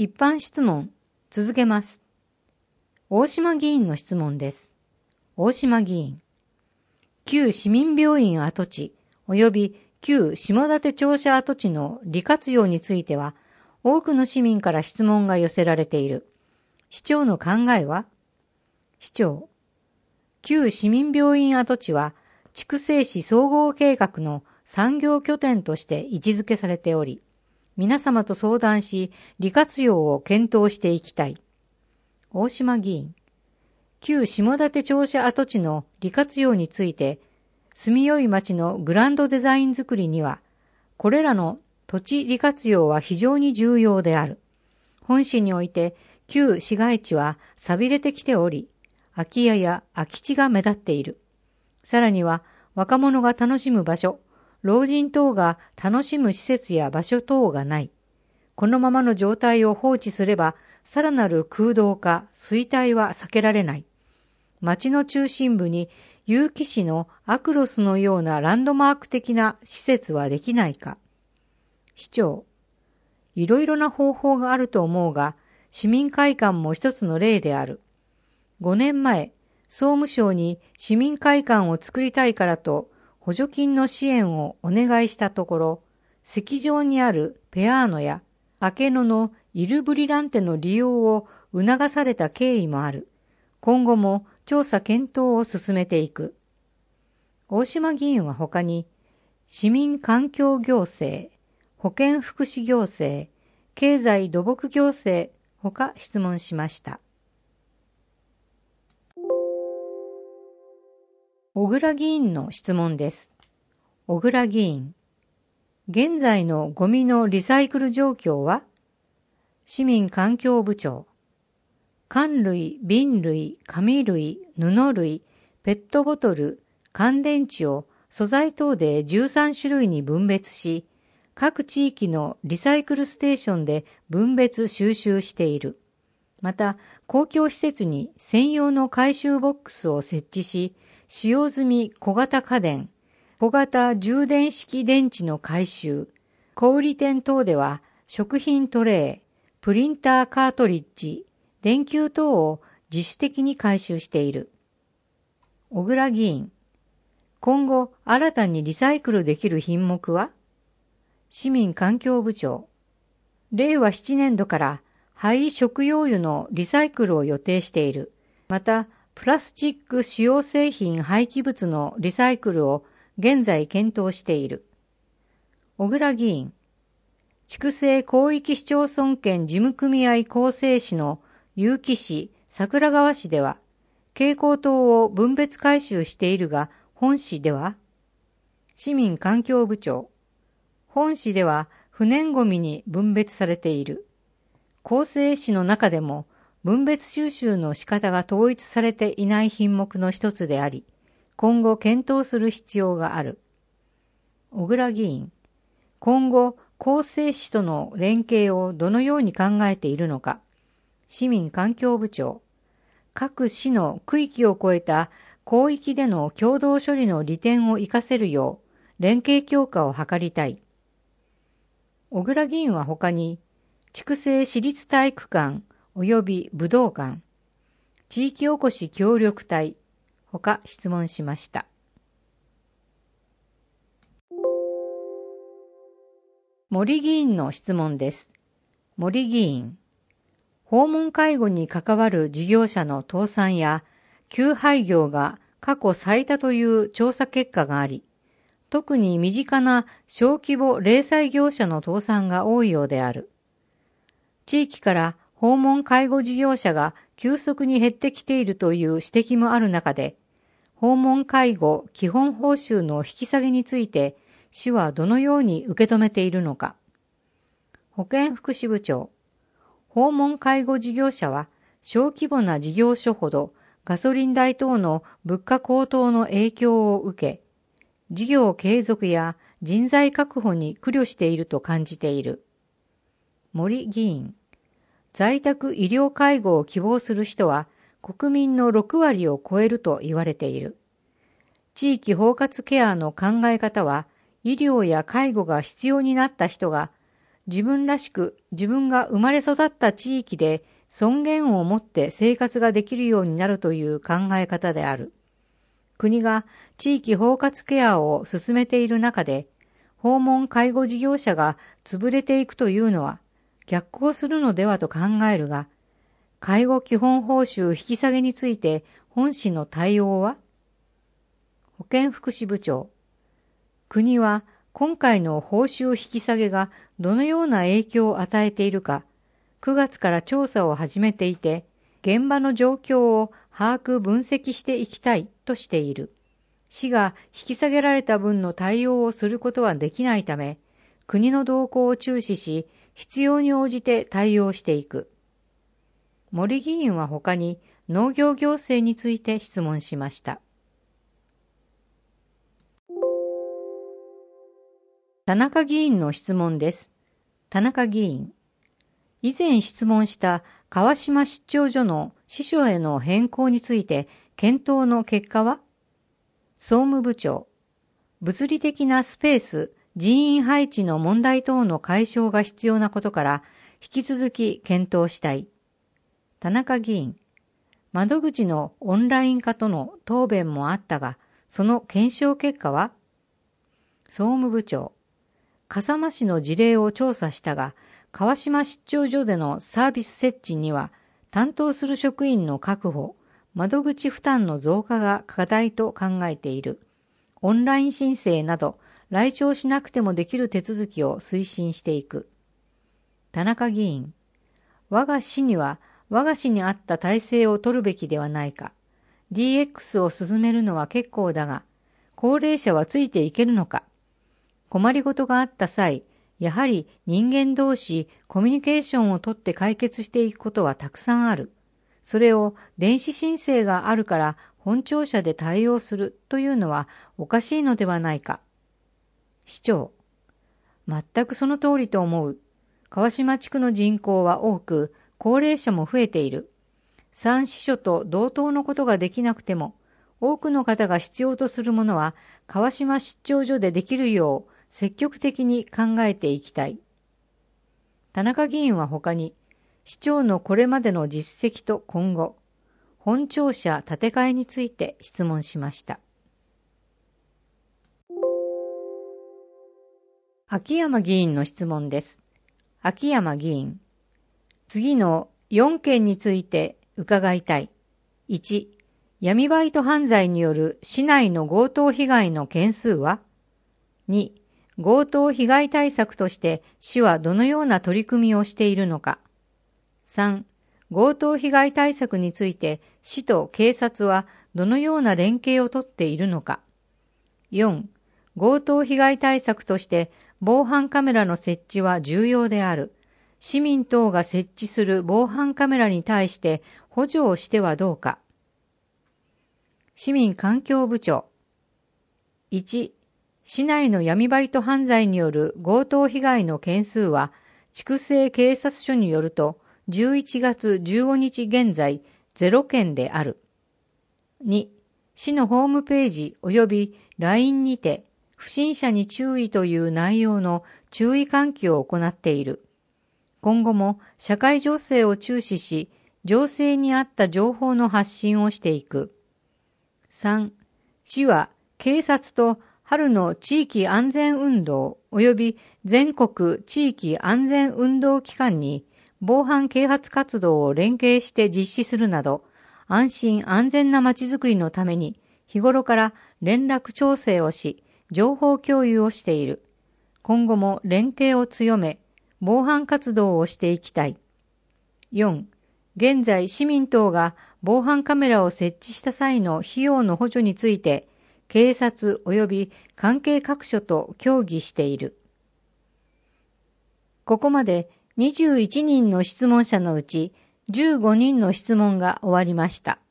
一般質問、続けます。大島議員の質問です。大島議員。旧市民病院跡地及び旧下館庁舎跡地の利活用については、多くの市民から質問が寄せられている。市長の考えは？市長。旧市民病院跡地は、筑西市総合計画の産業拠点として位置づけされており、皆様と相談し、利活用を検討していきたい。大島議員。旧下館庁舎跡地の利活用について、住みよい町のグランドデザインづくりには、これらの土地利活用は非常に重要である。本市において、旧市街地は寂れてきており、空き家や空き地が目立っている。さらには、若者が楽しむ場所、老人等が楽しむ施設や場所等がない。このままの状態を放置すれば、さらなる空洞化、衰退は避けられない。町の中心部に結城市のアクロスのようなランドマーク的な施設はできないか。市長。いろいろな方法があると思うが、市民会館も一つの例である。5年前、総務省に市民会館を作りたいからと補助金の支援をお願いしたところ、石上にあるペアーノやアケノのイルブリランテの利用を促された経緯もある。今後も調査検討を進めていく。大島議員は他に、市民環境行政、保健福祉行政、経済土木行政、他質問しました。小倉議員の質問です。小倉議員。現在のゴミのリサイクル状況は？市民環境部長。缶類、瓶類、紙類、布類、ペットボトル、乾電池を素材等で13種類に分別し、各地域のリサイクルステーションで分別収集している。また、公共施設に専用の回収ボックスを設置し、使用済み小型家電、小型充電式電池の回収、小売店等では食品トレー、プリンターカートリッジ、電球等を自主的に回収している。小倉議員。今後新たにリサイクルできる品目は？市民環境部長。令和7年度から廃食用油のリサイクルを予定している。また、プラスチック使用製品廃棄物のリサイクルを現在検討している。小倉議員。筑西広域市町村圏事務組合構成市の結城市、桜川市では、蛍光灯を分別回収しているが、本市では？市民環境部長。本市では不燃ごみに分別されている。構成市の中でも、分別収集の仕方が統一されていない品目の一つであり、今後検討する必要がある。小倉議員。今後、構成市との連携をどのように考えているのか。市民環境部長。各市の区域を超えた広域での共同処理の利点を活かせるよう、連携強化を図りたい。小倉議員は他に、筑西市立体育館及び武道館、地域おこし協力隊、他質問しました。森議員の質問です。森議員。訪問介護に関わる事業者の倒産や休廃業が過去最多という調査結果があり、特に身近な小規模零細業者の倒産が多いようである。地域から訪問介護事業者が急速に減ってきているという指摘もある中で、訪問介護基本報酬の引き下げについて、市はどのように受け止めているのか。保健福祉部長。訪問介護事業者は、小規模な事業所ほどガソリン代等の物価高騰の影響を受け、事業継続や人材確保に苦慮していると感じている。森議員。在宅医療介護を希望する人は国民の6割を超えると言われている。地域包括ケアの考え方は、医療や介護が必要になった人が自分らしく自分が生まれ育った地域で尊厳を持って生活ができるようになるという考え方である。国が地域包括ケアを進めている中で、訪問介護事業者が潰れていくというのは逆行するのではと考えるが、介護基本報酬引き下げについて本市の対応は？保健福祉部長、国は今回の報酬引き下げがどのような影響を与えているか、9月から調査を始めていて、現場の状況を把握分析していきたいとしている。市が引き下げられた分の対応をすることはできないため、国の動向を注視し、必要に応じて対応していく。森議員は他に農業行政について質問しました。田中議員の質問です。田中議員。以前質問した川島出張所の支所への変更について検討の結果は？総務部長。物理的なスペース、人員配置の問題等の解消が必要なことから引き続き検討したい。田中議員。窓口のオンライン化との答弁もあったが、その検証結果は？総務部長。笠間市の事例を調査したが、川島出張所でのサービス設置には、担当する職員の確保、窓口負担の増加が課題と考えている。オンライン申請など、来庁しなくてもできる手続きを推進していく。田中議員。我が市には、我が市に合った体制を取るべきではないか。DX を進めるのは結構だが、高齢者はついていけるのか。困りごとがあった際、やはり人間同士コミュニケーションをとって解決していくことはたくさんある。それを電子申請があるから本庁舎で対応するというのはおかしいのではないか。市長。全くその通りと思う。川島地区の人口は多く、高齢者も増えている。3支所と同等のことができなくても、多くの方が必要とするものは川島出張所でできるよう積極的に考えていきたい。田中議員は他に、市長のこれまでの実績と今後、本庁舎建て替えについて質問しました。秋山議員の質問です。秋山議員。次の4件について伺いたい。1、闇バイト犯罪による市内の強盗被害の件数は？ 2、強盗被害対策として市はどのような取り組みをしているのか。3、強盗被害対策について市と警察はどのような連携をとっているのか。4、強盗被害対策として防犯カメラの設置は重要である。市民等が設置する防犯カメラに対して補助をしてはどうか。市民環境部長。1、市内の闇バイト犯罪による強盗被害の件数は、筑西警察署によると、11月15日現在0件である。2、市のホームページ及び LINE にて、不審者に注意という内容の注意喚起を行っている。今後も社会情勢を注視し、情勢に合った情報の発信をしていく。3、市は警察と春の地域安全運動及び全国地域安全運動期間に防犯啓発活動を連携して実施するなど、安心安全なまちづくりのために日頃から連絡調整をし、情報共有をしている。今後も連携を強め、防犯活動をしていきたい。4、現在市民等が防犯カメラを設置した際の費用の補助について、警察及び関係各所と協議している。ここまで21人の質問者のうち15人の質問が終わりました。